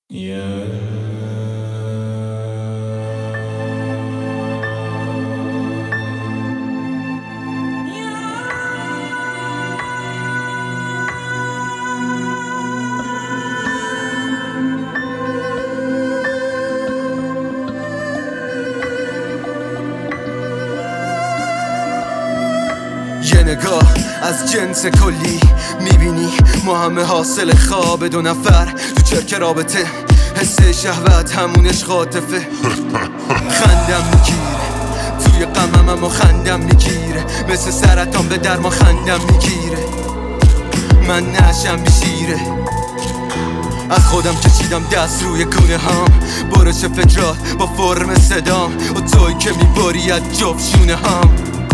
یه نگاه از جنس کلی میبینی ما همه حاصل خواب دو نفر تو چرک رابطه، حس شهوت همون عشق عاطفه. خندم میگیره توی غمم اما خندم میگیره، مثل سرطان به درمان خندم میگیره. من نشم بیشیره، از خودم کشیدم دست روی کونه هم، برش فکرات با فرم صدام و توی که میباری از جفت شونه هم.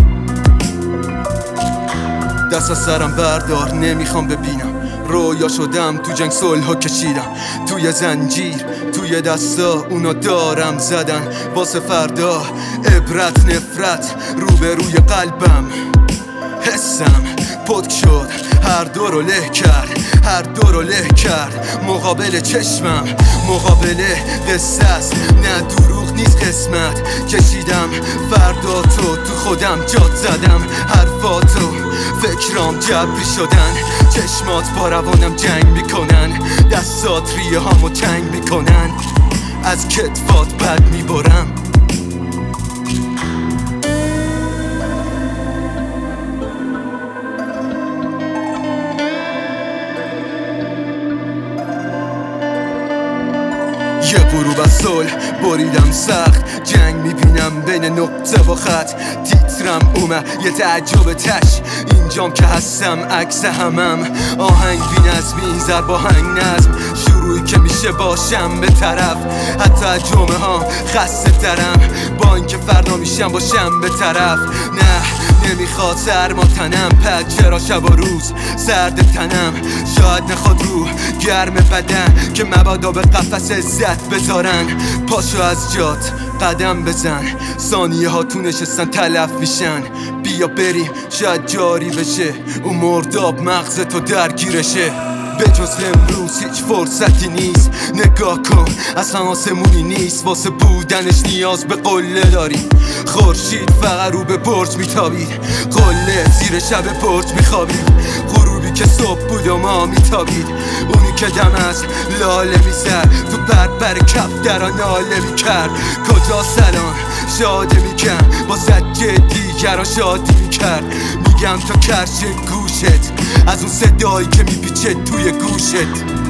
دست از سرم بردار نمیخوام ببینم، رویا شدم تو جنگ صلحو کشیدم، توی زنجیر توی دستا اونا دارم زدن واسه فردا. عبرت نفرت روبروی قلبم، حسم پتک شد هر دو رو له کرد، هر دو رو له کرد. مقابل چشمم مقابل قصه است، نه دروغ نیست قسمت. کشیدم فردا تو خودم جات زدم، حرفاتو فکرام جبری شدن، چشمات با روانم جنگ میکنن، دستات ریه هامو تنگ میکنن، از کتفات بد میبرم. یه غروب از صلح بریدم سخت، جنگ میبینم بین نقطه و خط. تیترم اومد یه تعجب تش، اینجام که هستم عکس همم. آهنگ بی نظمی زر با هنگ نظم، شروعی که میشه باشم به طرف. حتی از جمعه ها خسته ترم، با اینکه فردا میشم باشم به طرف. نه نمیخواد سرما تنم، پد چرا شب و روز سرد تنم. شاید نخواد روح گرم بدن که مبادا به قفس عزت بذارن. پاشو از جات قدم بزن، ثانیه ها تو نشستن تلف میشن. بیا بریم شاید جاری بشه، اون مرداب مغز تو درگیرشه. به جز امروز هیچ فرصتی نیست، نگاه کن اصلا آسمونی نیست. واسه بودنش نیاز به قله داریم، خورشید فقط رو به برج میتابید، قله زیر شب برج میخوابید. غروبی که صبح بود و ما میتابید، اونی که دم از لاله میزد تو پر کف درا ناله میکرد. کجا سلام شاده میکن با زجه دیگران شادی میکرد. میگم تا کرش گوشت از اون صدایی که میپیچه توی گوشت.